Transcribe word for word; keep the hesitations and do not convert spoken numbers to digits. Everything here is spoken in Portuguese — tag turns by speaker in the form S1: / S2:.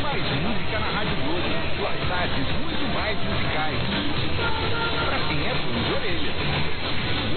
S1: mais música na Rádio Globo. Suas tardes muito mais musicais. Pra quem é fã de orelha.